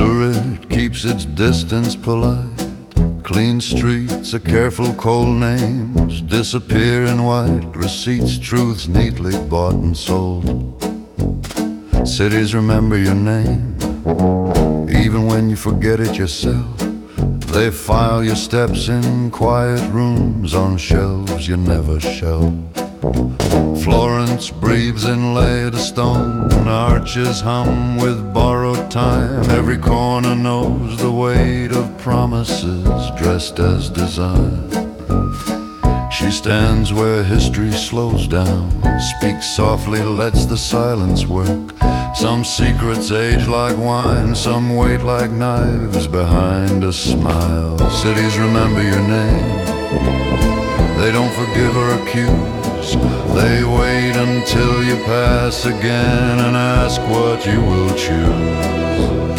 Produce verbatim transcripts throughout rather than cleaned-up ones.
Zurich keeps its distance polite. Clean streets, a careful cold names disappear in white receipts, truths neatly bought and sold. Cities remember your name, even when you forget it yourself. They file your steps in quiet rooms on shelves you never shelve. Florence breathes inlaid stone, arches hum with borrowed time. Every corner knows the weight of promises dressed as design. She stands where history slows down, speaks softly, lets the silence work. Some secrets age like wine, some wait like knives behind a smile. Cities remember your name, they don't forgive or accuse. They wait until you pass again and ask what you will choose.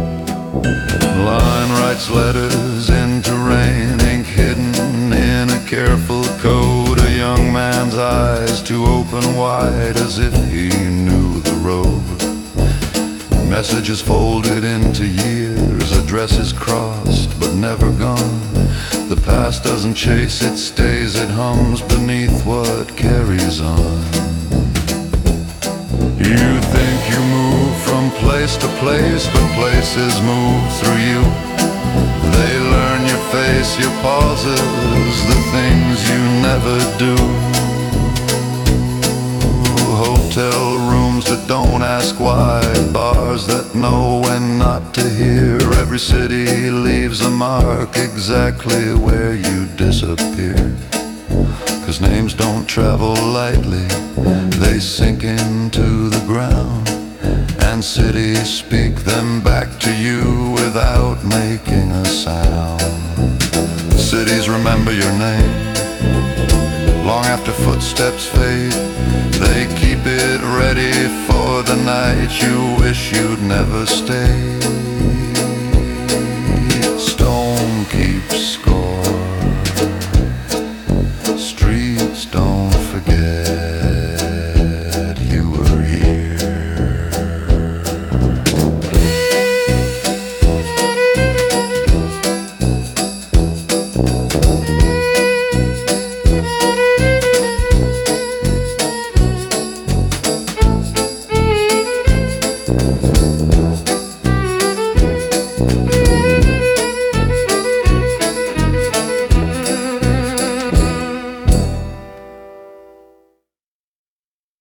Line writes letters into rain, ink hidden in a careful code. A young man's eyes too open wide as if he knew the road. Messages folded into years, addresses crossed but never gone. The past doesn't chase, it stays, it hums beneath what carries on. You think you move from place to place, but places move through you. They learn your face, your pauses, the things you never do. Hotel rooms that don't ask why, bars that know when not to hear. Every city leaves a mark exactly where you disappear. 'Cause names don't travel lightly, they sink into the ground. And cities speak them back to you without making a sound. Cities remember your name, long after footsteps fade. They keep it ready for the night you wish you'd never stayed.